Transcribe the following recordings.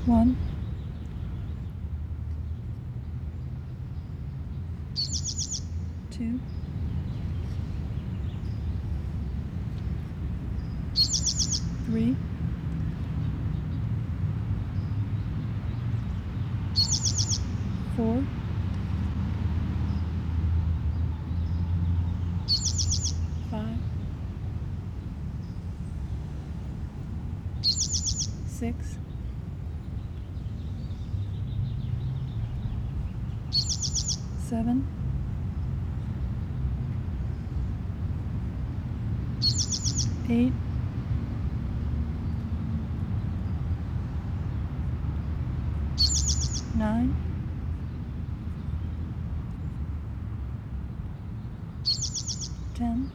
1, 2, 3, 4, 5, 6, 7, 8, 9, 10,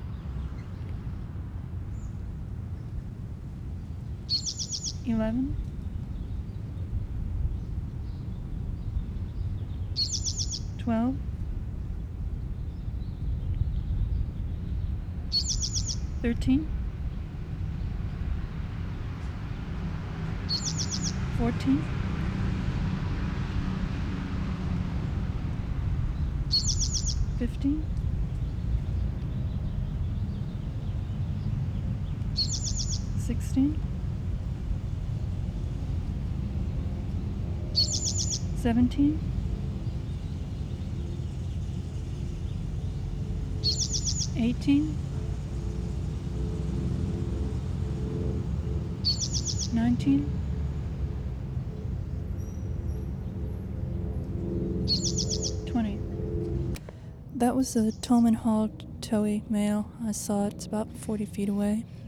11, 12, 13, 14, 15, 16, 17, 18, 19, 20. That was the Tolman Hall Towhee mail. I saw it. It's about 40 feet away.